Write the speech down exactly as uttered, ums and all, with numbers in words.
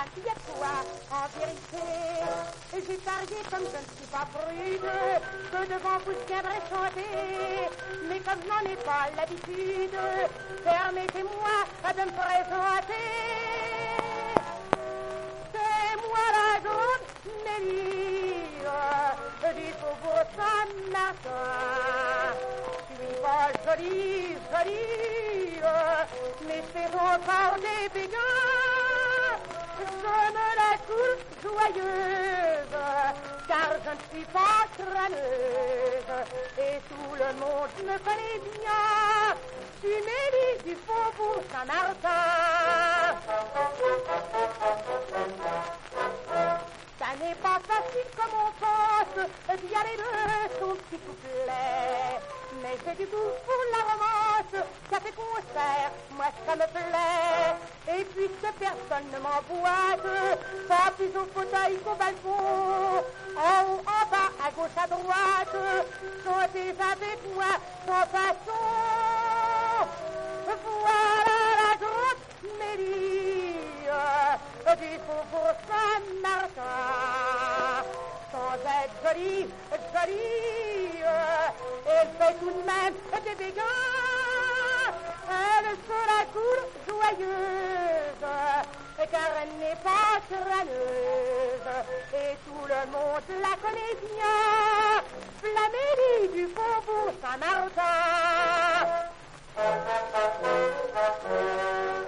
assieds-toi, en vérité. J'ai parié comme je ne suis pas prude, que devant vous je viendrai chanter. Mais comme je n'en ai pas l'habitude, permettez-moi de me présenter. C'est moi la grande Mélie du faubourg Saint-Martin. Je suis pas jolie, jolie, mais c'est encore des béguins. Je me la coule joyeuse, car je ne suis pas crâneuse, et tout le monde me connaît bien. Je suis Mélie du faubourg Saint-Martin. Ça n'est pas facile comme on pense d'y aller de son petit couplet. Mais j'ai du goût pour la romance, ça fait concert, moi ça me plaît. Et puisque personne ne m'emboîte, pas plus au fauteuil qu'au balcon, en haut, en bas, à gauche, à droite, chantez avec moi sans façon. Voilà la grosse Mélie du faubourg Saint-Martin. Sans être jolie, jolie, elle fait tout de même des béguins. Elle se la coule joyeuse, car elle n'est pas crâneuse, et tout le monde la connaît bien. La Mélie du faubourg Saint-Martin.